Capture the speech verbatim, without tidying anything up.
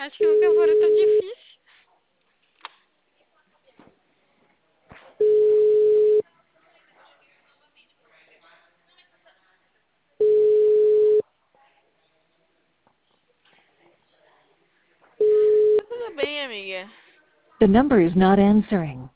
Acho que nunca foram tão difíceis. Tudo bem, amiga. The number is not answering.